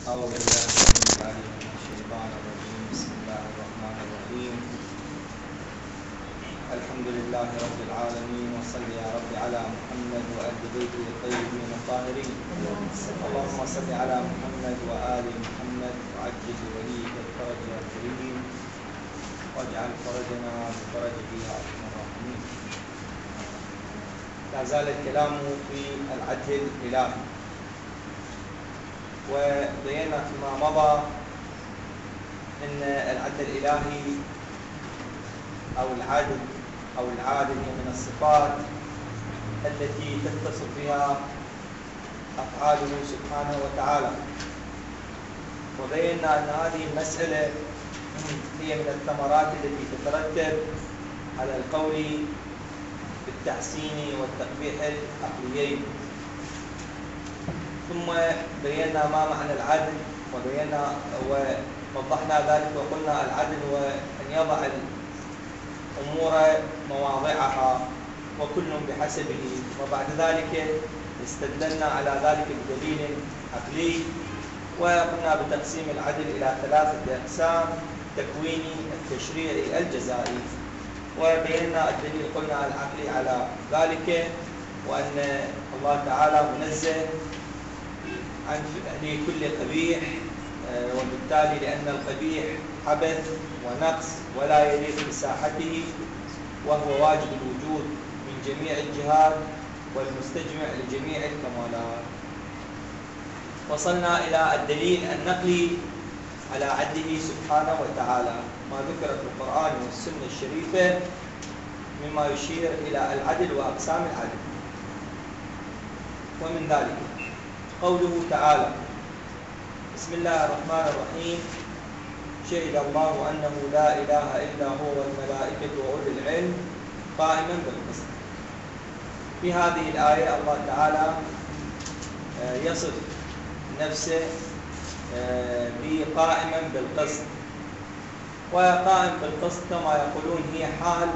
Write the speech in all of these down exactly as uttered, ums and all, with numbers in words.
أعوذ بالله السميع العليم من الشيطان الرجيم. بسم الله الرحمن الرحيم. الحمد لله رب العالمين، وصل يا رب على محمد وآل بيته الطيبين الطاهرين. اللهم صل على محمد وآل محمد وعجل وليك الفرج يا كريم، واجعل فرجنا بفرجه يا أرحم الراحمين. لا زال الكلام في العدل الإلهي، وبينا فيما مضى أن العدل الإلهي أو العدل أو العادل هي من الصفات التي تتصف بها أفعاله سبحانه وتعالى، وبينا أن هذه المسألة هي من الثمرات التي تترتب على القول بالتحسين والتقبيح العقليين. ثم بينا ما معنى العدل، وبينا ووضحنا ذلك وقلنا العدل هو أن يضع الأمور مواضعها وكل بحسبه، وبعد ذلك استدللنا على ذلك بدليل عقلي، وقمنا بتقسيم العدل إلى ثلاثة أقسام: التكويني، التشريعي، الجزائي. وبينا الدليل قلنا العقلي على ذلك، وأن الله تعالى منزه عن فعل كل قبيح، وبالتالي لأن القبيح حبث ونقص ولا يليق بساحته، وهو واجب الوجود من جميع الجهات والمستجمع لجميع الكمالات. وصلنا إلى الدليل النقلي على عدله سبحانه وتعالى، ما ذكر في القرآن والسنة الشريفة مما يشير إلى العدل وأقسام العدل. ومن ذلك قوله تعالى: بسم الله الرحمن الرحيم: شهد الله أنه لا إله إلا هو والملائكة وأولو العلم قائما بالقسط. في هذه الآية الله تعالى يصف نفسه بقائما بالقسط، وقائم بالقسط كما يقولون هي حال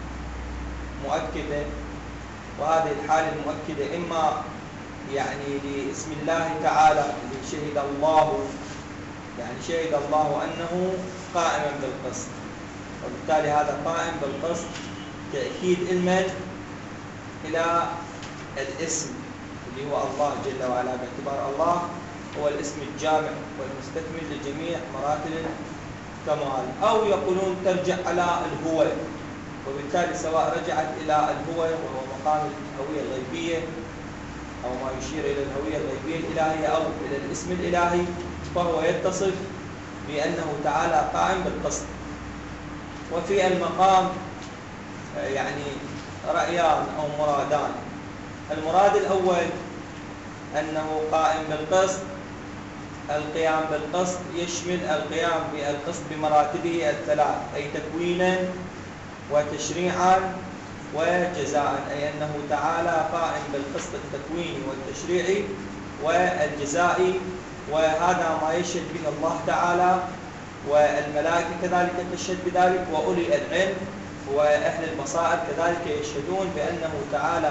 مؤكدة، وهذه الحال المؤكدة إما يعني لاسم الله تعالى اللي شهد الله، يعني شهد الله أنه قائما بالقسط، وبالتالي هذا قائم بالقسط تأكيد المن إلى الاسم اللي هو الله جل وعلا، باعتبار الله هو الاسم الجامع والمستكمل لجميع مراتب الكمال. أو يقولون ترجع على الهوى، وبالتالي سواء رجعت إلى الهوى وهو مقام الهوية الغيبية أو ما يشير إلى الهوية الغيبية الإلهية أو إلى الاسم الإلهي، فهو يتصف بأنه تعالى قائم بالقسط. وفي المقام يعني رأيان أو مرادان. المراد الأول أنه قائم بالقسط، القيام بالقسط يشمل القيام بالقسط بمراتبه الثلاث، أي تكوينا وتشريعا وجزاء، أي أنه تعالى قائم بالقسط التكويني والتشريعي والجزائي، وهذا ما يشهد به الله تعالى، والملائكة كذلك تشهد بذلك، وأولي العلم وأهل البصائر كذلك يشهدون بأنه تعالى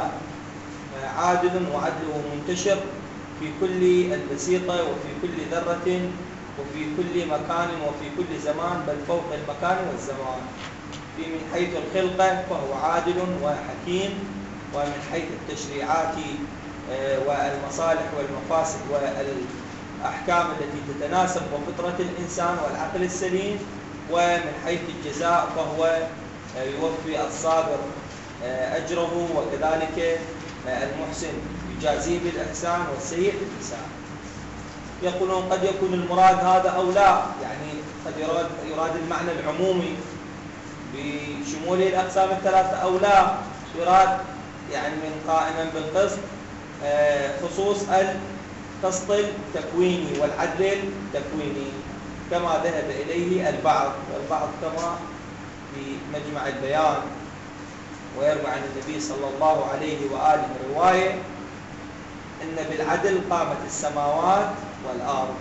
عادل وعدله منتشر في كل البسيطة وفي كل ذرة وفي كل مكان وفي كل زمان، بل فوق المكان والزمان. في من حيث الخلقة فهو عادل وحكيم، ومن حيث التشريعات والمصالح والمفاسد والأحكام التي تتناسب وفطرة الإنسان والعقل السليم، ومن حيث الجزاء فهو يوفي الصابر أجره، وكذلك المحسن يجازيه بالإحسان والسيء بالإحسان. يقولون قد يكون المراد هذا أو لا، يعني قد يراد, يراد المعنى العمومي بشمول الأقسام الثلاثة، أو لا يراد يعني من قائما بالقسط خصوص القسط التكويني والعدل التكويني كما ذهب إليه البعض، والبعض كما في مجمع البيان ويروي عن النبي صلى الله عليه وآله رواية إن بالعدل قامت السماوات والأرض.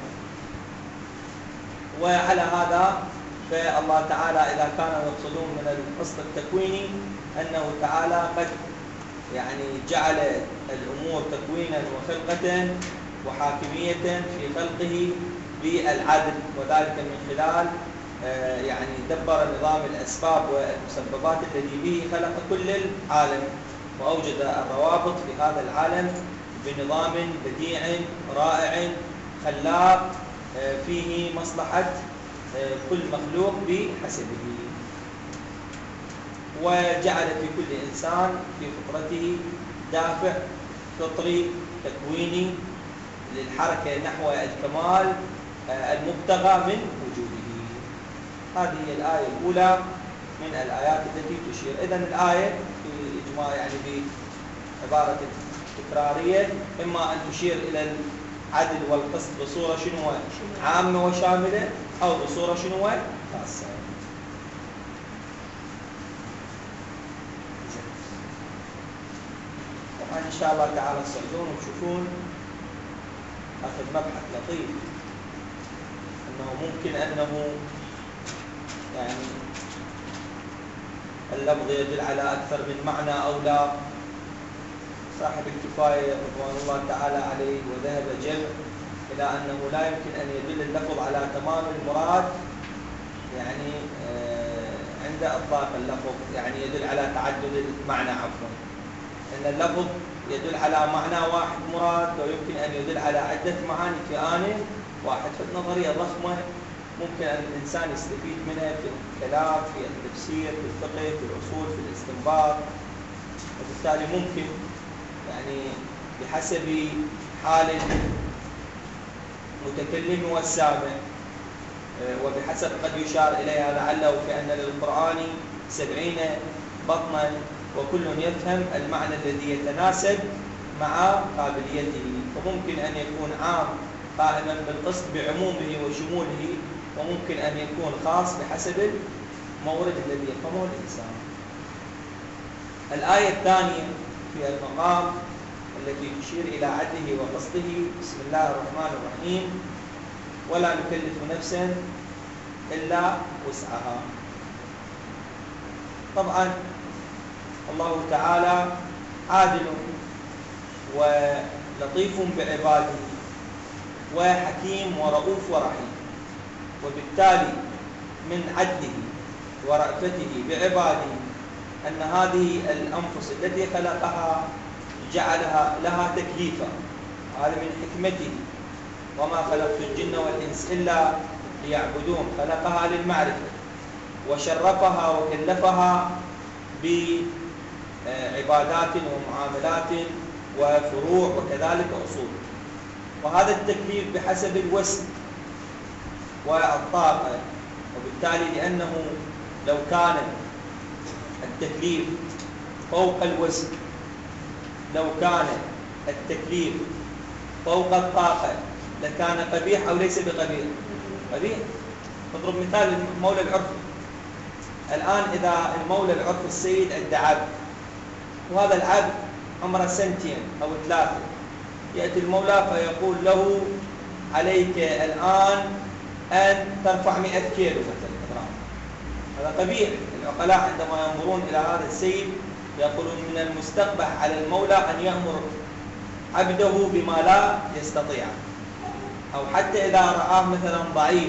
وعلى هذا فالله تعالى إذا كانوا يقصدون من القسط التكويني أنه تعالى قد يعني جعل الأمور تكوينا وخلقة وحاكمية في خلقه بالعدل، وذلك من خلال يعني دبر نظام الأسباب والمسببات الذي به خلق كل العالم، وأوجد الروابط في هذا العالم بنظام بديع رائع خلاق فيه مصلحة كل مخلوق بحسبه، وجعل في كل إنسان في فطرته دافع فطري تكويني للحركة نحو الكمال المبتغى من وجوده. هذه هي الآية الأولى من الآيات التي تشير. إذن الآية في إجماع يعني بعبارة تكرارية إما أن تشير إلى العدل والقسط بصورة شنو عامة وشاملة، أو بصورة شنو خاصة. طبعا إن شاء الله تعالى تصعدون وتشوفون هذا مبحث لطيف، أنه ممكن أنه يعني اللفظ يدل على أكثر من معنى أو لا. صاحب الكفاية رضوان الله تعالى عليه وذهب جمع إلى أنه لا يمكن أن يدل اللفظ على تمام المراد، يعني عند إطلاق اللفظ يعني يدل على تعدد المعنى عفوا، أن اللفظ يدل على معنى واحد مراد ويمكن أن يدل على عدة معاني في آن واحد. فالنظرية ضخمة ممكن أن الإنسان يستفيد منها في الكلام، في التفسير، في الفقه، في الأصول، في الاستنباط، وبالتالي ممكن يعني بحسب حال المتكلم والسامع وبحسب قد يشار إليها لعله كأن للقرآن سبعين بطنا وكل يفهم المعنى الذي يتناسب مع قابليته، وممكن أن يكون عام قائما بالقسط بعمومه وشموله، وممكن أن يكون خاص بحسب المورد الذي يفهمه الإنسان. الآية الثانية في المقام التي تشير إلى عدله وقسطه. بسم الله الرحمن الرحيم: ولا نكلف نفسا إلا وسعها. طبعا الله تعالى عادل ولطيف بعباده وحكيم ورؤوف ورحيم، وبالتالي من عدله ورأفته بعباده أن هذه الأنفس التي خلقها جعلها لها تكليفا، هذا من حكمته. وما خلقت الجن والإنس إلا ليعبدون، خلقها للمعرفة وشرفها وكلفها بعبادات ومعاملات وفروع وكذلك أصول، وهذا التكليف بحسب الوسع والطاقة. وبالتالي لأنه لو كان التكليف فوق الوسع، لو كان التكليف فوق الطاقة لكان قبيح أو ليس بقبيح؟ قبيح. نضرب مثال المولى العرفي. الآن إذا المولى العرفي السيد عنده عبد، وهذا العبد عمره سنتين أو ثلاثة، يأتي المولى فيقول له: عليك الآن أن ترفع مئة كيلو مثلا. هذا قبيح. العقلاء عندما ينظرون إلى هذا السيد يقولون من المستقبح على المولى أن يأمر عبده بما لا يستطيع، أو حتى إذا رآه مثلا ضعيف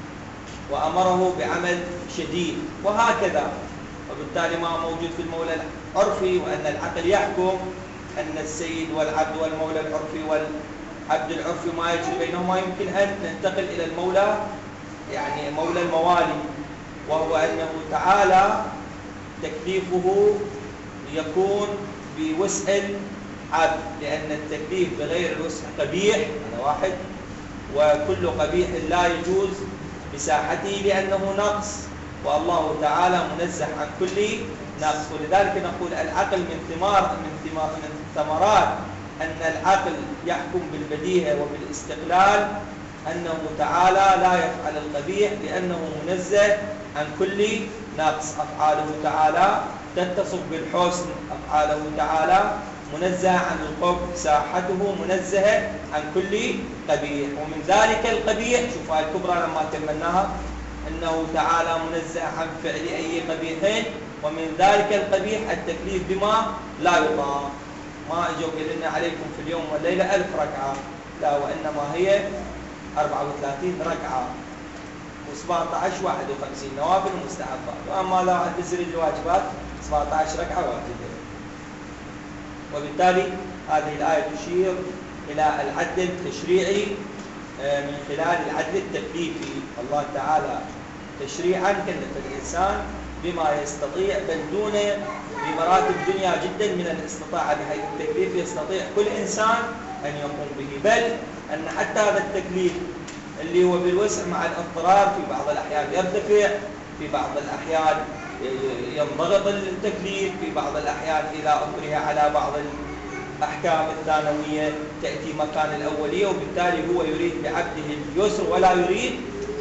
وأمره بعمل شديد وهكذا. وبالتالي ما موجود في المولى العرفي، وأن العقل يحكم أن السيد والعبد والمولى العرفي والعبد العرفي ما يجري بينهما، يمكن أن ننتقل إلى المولى يعني مولى الموالي، وهو أنه تعالى تكليفه يكون بوسع العبد، لأن التكليف بغير الوسع قبيح، هذا واحد، وكل قبيح لا يجوز بساحته لأنه نقص، والله تعالى منزه عن كل نقص. ولذلك نقول العقل من ثمار من ثمار من ثمرات أن العقل يحكم بالبديهة وبالاستقلال، أنه تعالى لا يفعل القبيح لأنه منزه عن كل نقص. أفعاله تعالى تتصف بالحسن، أفعاله تعالى منزه عن القبح، ساحته منزهة عن كل قبيح. ومن ذلك القبيح، شوف هاي الكبرى لما تمناها، أنه تعالى منزه عن فعل أي قبيحين، ومن ذلك القبيح التكليف بما لا يطاق. ما اجوا قلنا عليكم في اليوم والليلة ألف ركعة، لا، وإنما هي أربعة وثلاثين ركعة وسبعة عشر واحد وخمسين نوافل ومستحبات. وأما لو عند تسرد الواجبات سبعة عشر ركعة واجبة. وبالتالي هذه الآية تشير إلى العدل التشريعي من خلال العدل التكليفي. الله تعالى تشريعا كلف الإنسان بما يستطيع، بل دون بمراتب دنيا جدا من الاستطاعة، بحيث التكليف يستطيع كل إنسان أن يقوم به، بل أن حتى هذا التكليف اللي هو بالوسع مع الاضطرار في بعض الأحيان يرتفع، في بعض الأحيان ينضغط التكليف، في بعض الأحيان إذا أكره على بعض الأحكام الثانوية تأتي مكان الأولية، وبالتالي هو يريد بعبده اليسر ولا يريد.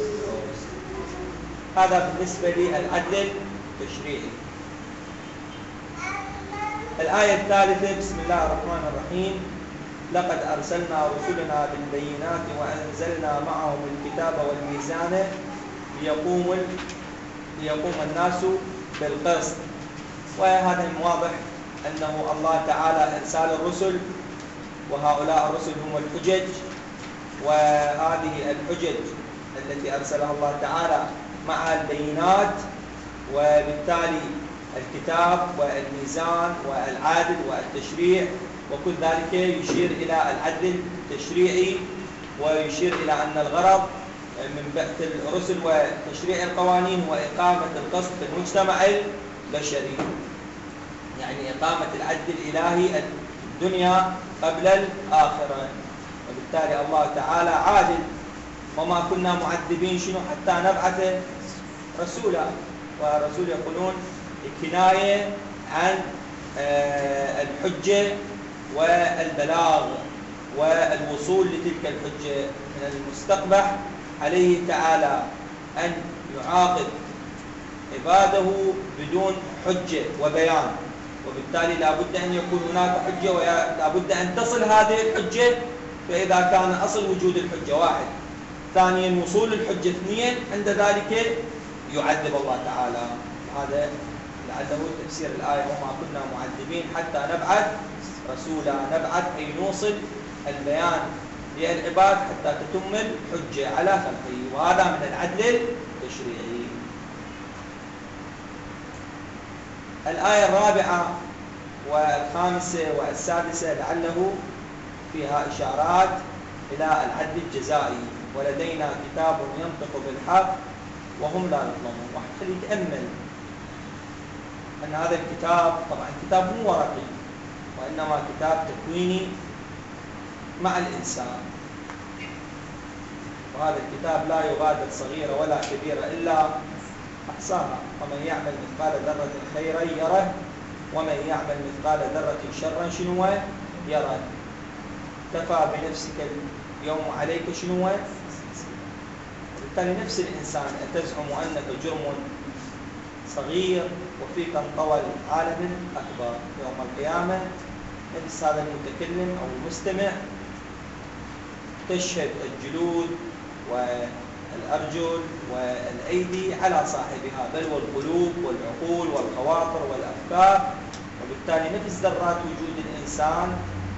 هذا بالنسبة للعدل التشريعي. الآية الثالثة: بسم الله الرحمن الرحيم. لقد أرسلنا رسلنا بالبينات وأنزلنا معهم الكتاب والميزان ليقوم ليقوم الناس بالقسط. وهذا واضح أنه الله تعالى أرسل الرسل، وهؤلاء الرسل هم الحجج، وهذه الحجج التي أرسلها الله تعالى مع البينات، وبالتالي الكتاب والميزان والعادل والتشريع، وكل ذلك يشير إلى العدل التشريعي، ويشير إلى أن الغرض من بعث الرسل وتشريع القوانين وإقامة القسط في المجتمع البشري، يعني إقامة العدل الإلهي الدنيا قبل الآخرة. وبالتالي الله تعالى عادل، وما كنا معذبين شنو حتى نبعث رسولا. ورسول يقولون الكناية عن الحجة والبلاغ والوصول لتلك الحجة. من المستقبح عليه تعالى أن يعاقب عباده بدون حجة وبيان، وبالتالي لا بد أن يكون هناك حجة، ولا بد أن تصل هذه الحجة. فإذا كان أصل وجود الحجة واحد، ثانيا وصول الحجة اثنين، عند ذلك يعذب الله تعالى. هذا لعله تفسير الآية: وما كنا معذبين حتى نبعث رسولا. نبعث أي نوصل البيان للعباد حتى تتم الحجة على خلقه، وهذا من العدل التشريعي. الآية الرابعة والخامسة والسادسة لعله فيها إشارات إلى العدل الجزائي: ولدينا كتاب ينطق بالحق وهم لا يظلمون. واحد خليه يتأمل أن هذا الكتاب طبعا كتاب مو ورقي، وإنما كتاب تكويني مع الإنسان، وهذا الكتاب لا يغادر صغيرة ولا كبيرة إلا أحصاها. ومن يعمل مثقال ذرة خيرا يره، ومن يعمل مثقال ذرة شرا شنو يره. كفى بنفسك اليوم عليك شنو. بالتالي نفس الإنسان أتزعم أنك جرم صغير وفيك انطوى عالم أكبر. يوم القيامة نفس هذا المتكلم أو المستمع تشهد الجلود والأرجل والأيدي على صاحبها، بل والقلوب والعقول والخواطر والأفكار. وبالتالي نفس ذرات وجود الإنسان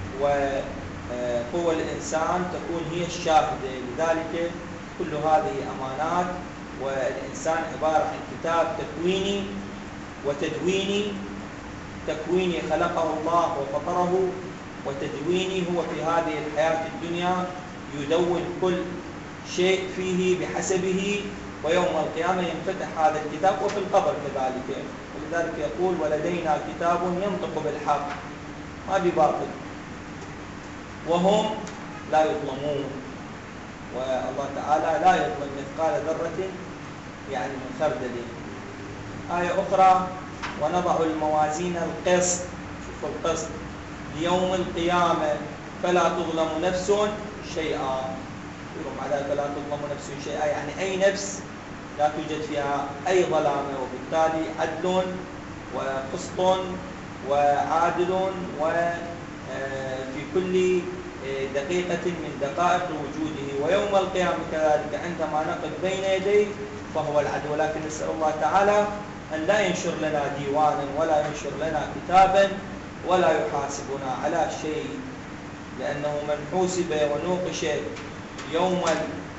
وقوى الإنسان تكون هي الشاهدة. لذلك كل هذه أمانات، والإنسان عبارة عن كتاب تكويني وتدويني. تكويني خلقه الله وفطره، وتدويني هو في هذه الحياة الدنيا يدون كل شيء فيه بحسبه، ويوم القيامة ينفتح هذا الكتاب، وفي القبر كذلك. ولذلك يقول: ولدينا كتاب ينطق بالحق، ما بباطل، وهم لا يظلمون. والله تعالى لا يظلم مثقال ذرة يعني من خردل. آية أخرى: ونضع الموازين القسط، شوفوا القسط، ليوم القيامة فلا تظلم نفس شيئا. يقولون مع ذلك لا تظلم نفس شيئا، يعني أي نفس لا توجد فيها أي ظلامة، وبالتالي عدل وقسط وعادل، وفي كل دقيقة من دقائق وجوده. ويوم القيامة كذلك عندما نقف بين يديه فهو العدل. ولكن نسأل الله تعالى أن لا ينشر لنا ديوانا ولا ينشر لنا كتابا ولا يحاسبنا على شيء، لأنه من حوسب ونوقش يوم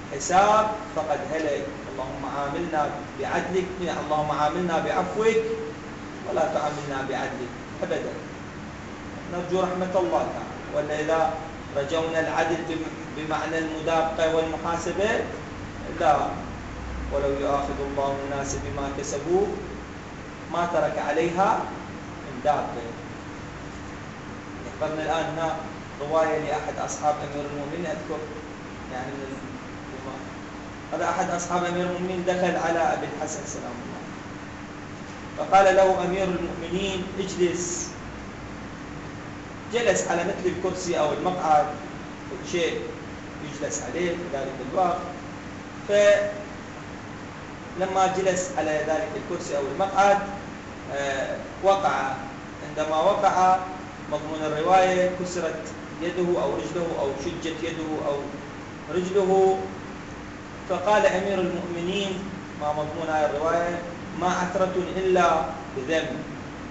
حساب فقد هلك. اللهم عاملنا بعدلك، اللهم عاملنا بعفوك ولا تعاملنا بعدلك أبدا. نرجو رحمة الله تعالى. ولا إذا رجونا العدل بمعنى المدابقة والمحاسبة لا، ولو يؤاخذ الله الناس بما كسبوا ما ترك عليها من دابة. يحضرنا الآن هنا رواية لأحد أصحاب أمير المؤمنين، أذكر يعني من هذا أحد أصحاب أمير المؤمنين دخل على أبي الحسن سلام الله فقال له أمير المؤمنين اجلس. جلس على مثل الكرسي أو المقعد، كل شيء يجلس عليه في ذلك الوقت. فلما جلس على ذلك الكرسي أو المقعد وقع. عندما وقع مضمون الرواية كسرت يده أو رجله أو شجت يده أو رجله. فقال أمير المؤمنين ما مضمون هذه الرواية: ما عثرة إلا بذنب.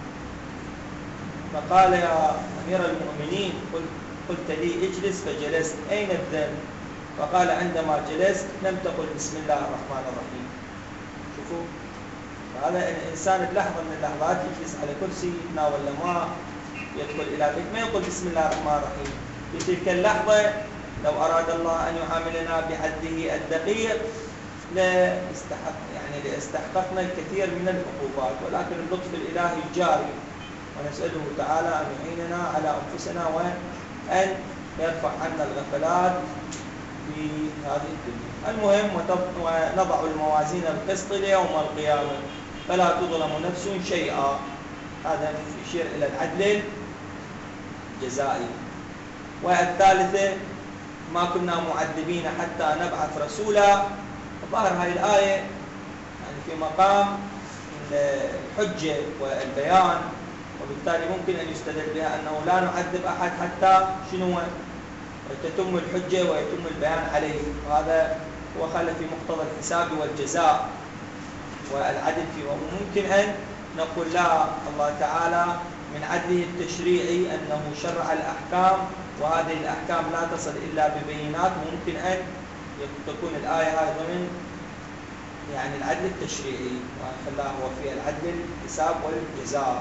فقال يا أمير المؤمنين قلت لي اجلس فجلست، أين الذنب؟ فقال عندما جلست لم تقل بسم الله الرحمن الرحيم. شوفوا، هذا الإنسان بلحظة من اللحظات يجلس على كرسي يتناول ماء يدخل إلى بيت ما يقول بسم الله الرحمن الرحيم. في تلك اللحظة لو أراد الله أن يعاملنا بعدله الدقيق لاستحق يعني لاستحققنا الكثير من العقوبات، ولكن اللطف الإلهي جاري، ونسأله تعالى أن يعيننا على أنفسنا وأن يرفع عنا الغفلات في هذه الدنيا. المهم ونضع الموازين القسط ليوم القيامة فلا تظلم نفس شيئا. هذا يشير إلى العدل الجزائي. والثالثة: ما كنا معذبين حتى نبعث رسولا. ظهر هذه الآية يعني في مقام الحجة والبيان، وبالتالي ممكن أن يستدل بها أنه لا نعذب أحد حتى شنو تتم الحجة ويتم البيان عليه. وهذا هو خلف في مقتضى الحساب والجزاء والعدل فيه. وممكن أن نقول لا، الله تعالى من عدله التشريعي أنه شرع الأحكام، وهذه الأحكام لا تصل إلا ببينات. وممكن أن تكون الآية هذه ضمن يعني العدل التشريعي، وخلاه هو في العدل الحساب والجزاء.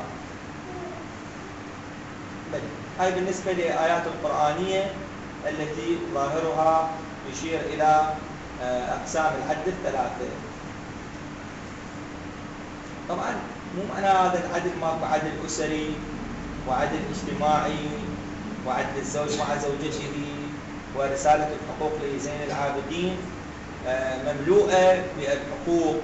هاي بالنسبة للآيات القرآنية التي ظاهرها يشير إلى أقسام العدل الثلاثة. طبعا مو معنى هذا العدل ماكو عدل أسري وعدل اجتماعي وعدل الزوج مع زوجته، ورسالة الحقوق لزين العابدين مملوءة بالحقوق.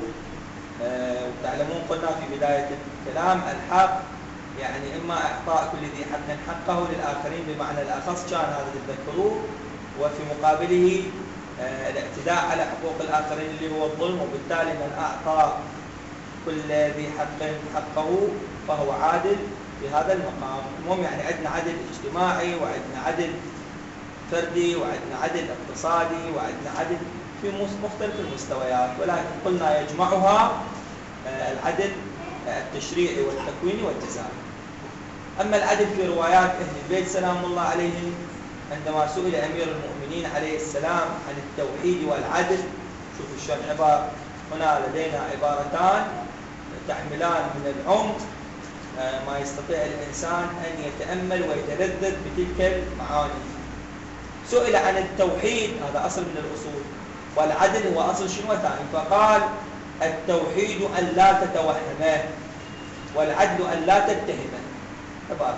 وتعلمون قلنا في بداية الكلام الحق يعني إما إعطاء كل ذي حق حقه للآخرين بمعنى الأخص كان هذا تذكروه، وفي مقابله الاعتداء على حقوق الآخرين اللي هو الظلم. وبالتالي من أعطى كل ذي حق حقه فهو عادل في هذا المقام. المهم يعني عندنا عدل اجتماعي وعندنا عدل فردي وعندنا عدل اقتصادي وعندنا عدل في مختلف المستويات، ولكن قلنا يجمعها العدل التشريعي والتكويني والجزائي. أما العدل في روايات أهل البيت سلام الله عليهم، عندما سئل أمير المؤمنين عليه السلام عن التوحيد والعدل، شوفوا شلون عبارة هنا لدينا عبارتان تحملان من العمق ما يستطيع الإنسان أن يتأمل ويتلذذ بتلك المعاني. سئل عن التوحيد، هذا أصل من الأصول، والعدل هو أصل شنو ثاني، فقال التوحيد أن لا تتوهمه، والعدل أن لا تتهمه. عبارة.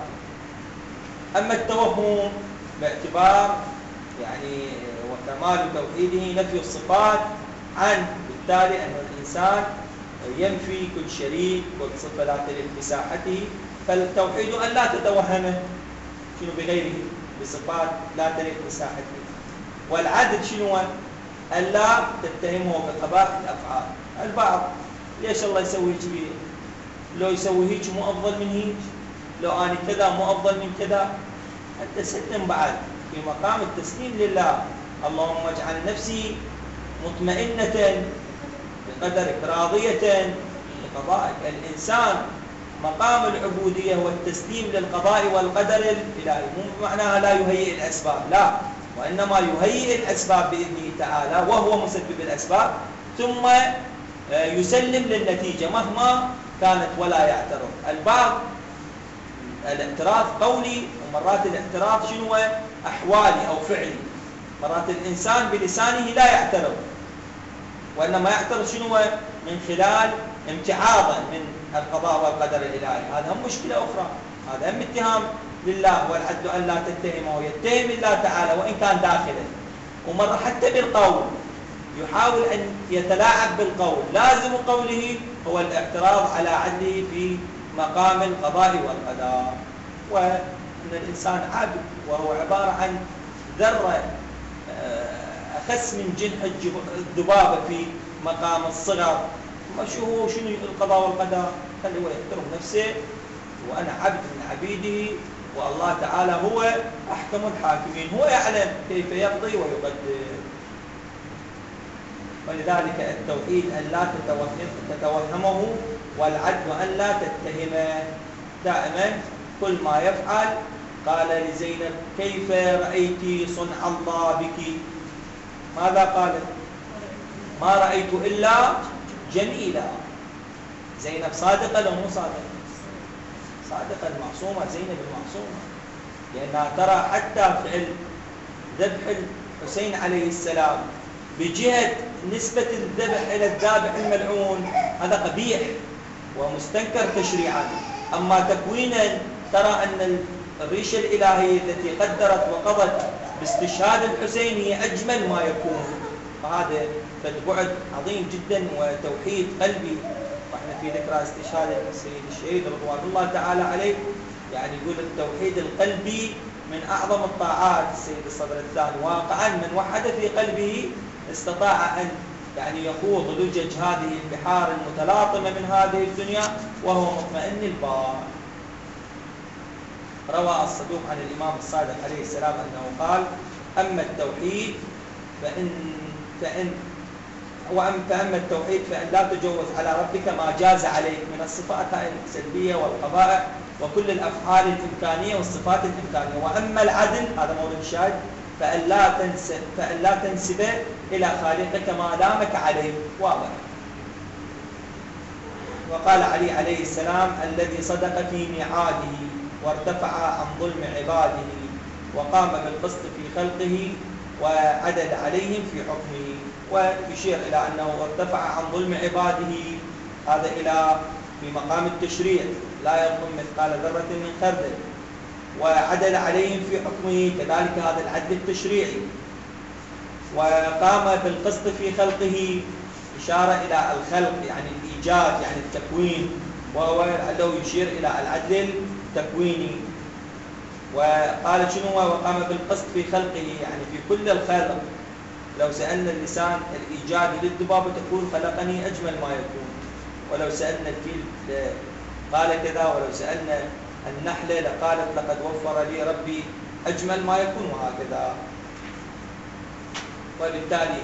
أما التوهم باعتبار يعني وكمال توحيده نفي الصفات عنه، بالتالي أن الإنسان ينفي كل شريك والصفة لا تليق بساحته، فالتوحيد أن لا تتوهمه شنو بغيره بصفات لا تليق بساحته. والعدل شنو؟ أن لا تتهمه بقبائح الأفعال. البعض ليش الله يسوي هيك بيه؟ لو يسوي هيك مو أفضل من هيك؟ لو أنا كذا مو أفضل من كذا؟ أنت ستم بعد في مقام التسليم لله. اللهم اجعل نفسي مطمئنة بقدرك راضية بقضائك. الإنسان مقام العبودية والتسليم للقضاء والقدر الإلهي، مو معناها لا يهيئ الأسباب، لا، وإنما يهيئ الأسباب بإذنه تعالى وهو مسبب الأسباب، ثم يسلم للنتيجة مهما كانت ولا يعترض. البعض الاعتراض قولي، ومرات الاعتراض شنو أحوالي أو فعلي. مرات الإنسان بلسانه لا يعترض، وإنما يعترض شنو من خلال امتعاضا من القضاء والقدر الإلهي. هذا هم مشكلة أخرى، هذا هم اتهام لله، والعد أن لا تتهمه، يتهم الله تعالى وإن كان داخله. ومرة حتى بالقول يحاول أن يتلاعب بالقول، لازم قوله هو الاعتراض على عدله في مقام القضاء والقدر. وأن الإنسان عبد، وهو عبارة عن ذرة أخس من جنح الذبابة في مقام الصغر. شو هو شنو القضاء والقدر؟ خلي هو يحترم نفسه، وأنا عبد من عبيده، والله تعالى هو أحكم الحاكمين، هو يعلم كيف يقضي ويقدر. ولذلك التوحيد أن لا تتوهمه، والعدل أن لا تتهمه. دائما كل ما يفعل قال لزينب كيف رأيت صنع الله بك؟ ماذا قالت؟ ما رأيت إلا جميلا. زينب صادقة لو مو صادقة؟ صادقة المعصومة، زينب المعصومة، لأنها ترى حتى فعل ذبح الحسين عليه السلام بجهة نسبة الذبح إلى الذابح الملعون هذا قبيح ومستنكر تشريعا، أما تكوينا ترى أن الريشة الإلهية التي قدرت وقضت باستشهاد الحسين هي أجمل ما يكون. فهذا بعد عظيم جدا وتوحيد قلبي. واحنا في ذكرى استشهاد السيد الشهيد رضوان الله تعالى عليه، يعني يقول التوحيد القلبي من أعظم الطاعات. السيد الصدر الثاني واقعا من وحد في قلبه استطاع أن يعني يخوض لجج هذه البحار المتلاطمة من هذه الدنيا وهو مطمئن البال. روى الصدوق عن الإمام الصادق عليه السلام أنه قال: أما التوحيد فإن فإن فأما التوحيد فإن لا تجوز على ربك ما جاز عليك من الصفات السلبية والقبائح وكل الأفعال الإمكانية والصفات الإمكانية. وأما العدل، هذا مورد الشاهد، فإن لا تنسب فإن لا تنسب إلى خالقك ما لامك عليه. واضح. وقال علي عليه السلام: الذي صدق في ميعاده وارتفع عن ظلم عباده وقام بالقسط في خلقه وعدل عليهم في حكمه. ويشير إلى أنه ارتفع عن ظلم عباده، هذا إلى في مقام التشريع، لا يظلم مثقال ذرة من خردل، وعدل عليهم في حكمه، كذلك هذا العدل التشريعي. وقام بالقسط في خلقه، إشارة إلى الخلق يعني الإيجاد يعني التكوين، وهو لعله يشير إلى العدل التكويني. وقال شنو؟ وقام بالقسط في خلقه يعني في كل الخلق. لو سألنا اللسان الإيجادي للذبابة تقول خلقني أجمل ما يكون، ولو سألنا الفيل قال كذا، ولو سألنا النحلة لقالت لقد وفر لي ربي أجمل ما يكون، وهكذا. وبالتالي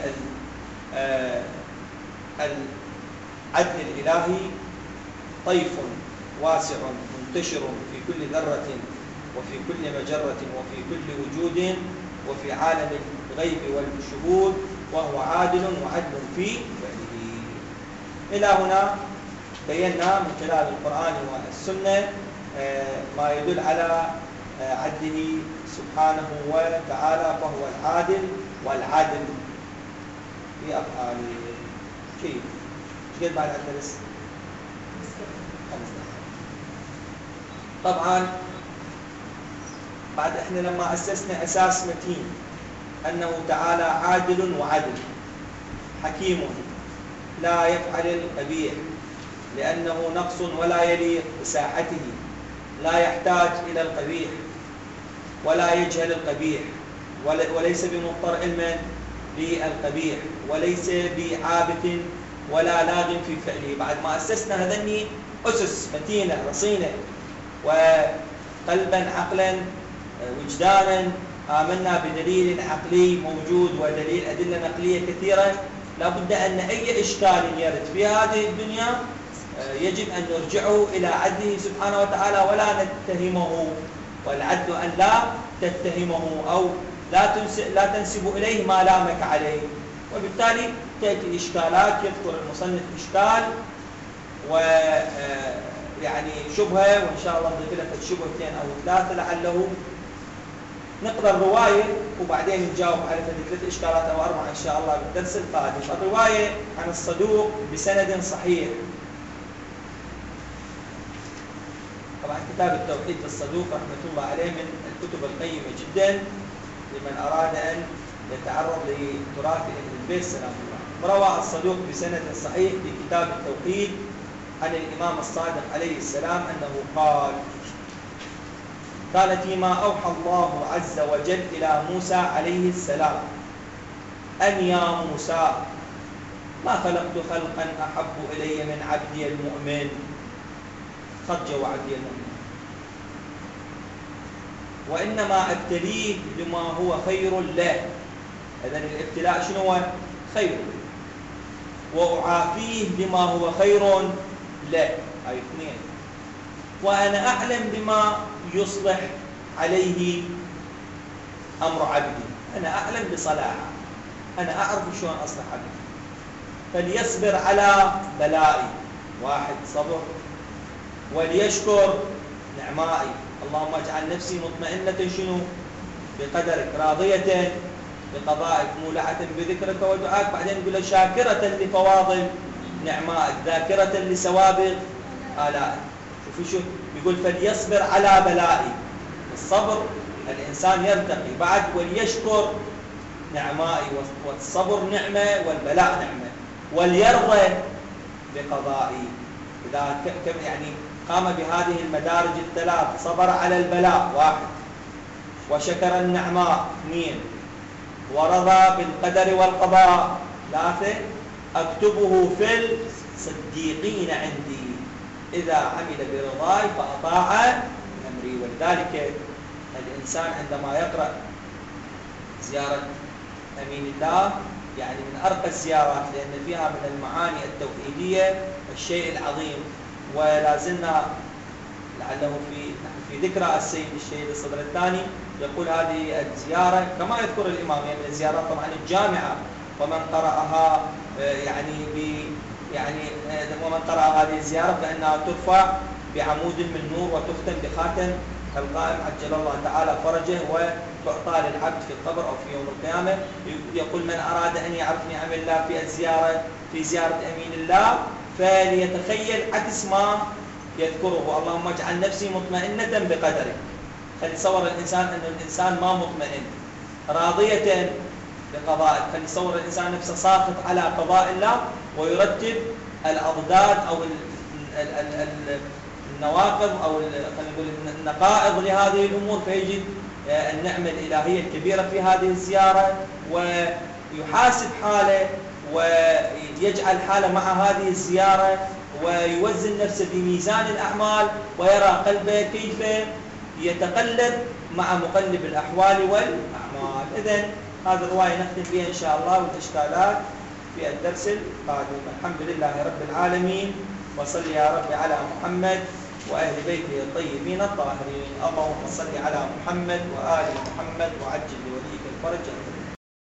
العدل الإلهي طيف واسع منتشر في كل ذرة وفي كل مجرة وفي كل وجود وفي عالم الغيب والشهود، وهو عادل وعدل في فعله. إلى هنا بينا من خلال القرآن والسنة ما يدل على عدله سبحانه وتعالى، فهو العادل والعدل في أفعاله. كيف؟ كيف بعد عندنا بس؟ طبعا بعد احنا لما أسسنا أساس متين أنه تعالى عادل وعدل حكيم لا يفعل القبيح لأنه نقص ولا يليق بساحته، لا يحتاج إلى القبيح ولا يجهل القبيح، وليس بمضطر علما للقبيح، وليس بعابث ولا لاغ في فعله. بعد ما أسسنا هذني أسس متينة رصينة، وقلبا عقلا وجدانا آمنا بدليل عقلي موجود ودليل أدلة نقلية كثيرة، لابد أن أي إشكال يرد في هذه الدنيا يجب أن نرجعه إلى عدله سبحانه وتعالى ولا نتهمه، والعدل أن لا تتهمه أو لا لا تنسب إليه ما لامك عليه، وبالتالي تأتي إشكالات. يذكر المصنف إشكال و يعني شبهة، وإن شاء الله نضيف لها شبهتين أو ثلاثة لعله نقرأ الرواية وبعدين نجاوب على ثلاث إشكالات أو أربعة إن شاء الله بالدرس القادم. الرواية عن الصدوق بسند صحيح. طبعا كتاب التوحيد للصدوق رحمة الله عليه من الكتب القيمة جدا لمن أراد أن يتعرض لتراث أهل البيت سلام الله. روى الصدوق بسند صحيح في كتاب التوحيد عن الإمام الصادق عليه السلام أنه قال: قال فيما أوحى الله عز وجل إلى موسى عليه السلام: أن يا موسى ما خلقت خلقا أحب إلي من عبدي المؤمن. خرج وعبدي المؤمن، وإنما أبتليه لما هو خير له. إذن الابتلاء شنو هو؟ خير. وأعافيه لما هو خير له، هاي اثنين. وأنا أعلم بما يصلح عليه أمر عبدي، أنا أعلم بصلاحه، أنا أعرف شلون أصلح عبدي. فليصبر على بلائي، واحد صبر. وليشكر نعمائي، اللهم اجعل نفسي مطمئنة شنو؟ بقدرك، راضية بقضائك، مولعة بذكرك ودعائك. بعدين يقول شاكرة لفواضل نعمائك، ذاكرة لسوابق آلائك. شوفوا شو يقول: فليصبر على بلائي. الصبر الإنسان يرتقي. بعد وليشكر نعمائي، والصبر نعمة والبلاء نعمة. وليرضى بقضائي، إذا يعني قام بهذه المدارج الثلاث: صبر على البلاء واحد، وشكر النعماء اثنين، ورضى بالقدر والقضاء ثلاثة، أكتبه في الصديقين عندي إذا عمل برضاي فأطاع أمري. ولذلك الإنسان عندما يقرأ زيارة أمين الله يعني من أرقى الزيارات، لأن فيها من المعاني التوحيدية الشيء العظيم. ولا زلنا لعله في في ذكرى السيد الشهيد الصدر الثاني يقول هذه الزيارة كما يذكر الإمام من الزيارات طبعا الجامعة، ومن قرأها يعني ب يعني ومن قرأ هذه الزيارة فإنها ترفع بعمود من نور وتختم بخاتم القائم عجل الله تعالى فرجه، وتعطى للعبد في القبر أو في يوم القيامة. يقول: من أراد أن يعرف نعم الله في الزيارة في زيارة أمين الله فليتخيل عكس ما يذكره: اللهم اجعل نفسي مطمئنة بقدرك. فليتصور الإنسان أن الإنسان ما مطمئن، راضية بقضائك. فليتصور الإنسان نفسه ساخط على قضاء الله، ويرتب الأضداد أو النواقض أو خلينا نقول النقائض لهذه الأمور، فيجد النعمة الإلهية الكبيرة في هذه الزيارة، ويحاسب حاله ويجعل حاله مع هذه الزيارة، ويوزن نفسه بميزان الأعمال، ويرى قلبه كيف يتقلب مع مقلب الأحوال والأعمال. إذن هذه الرواية نختم بها إن شاء الله، والإشكالات في الدرس القادم. الحمد لله رب العالمين، وصل يا رب على محمد وأهل بيته الطيبين الطاهرين. اللهم صل على محمد وآل محمد وعجل لوليك الفرج.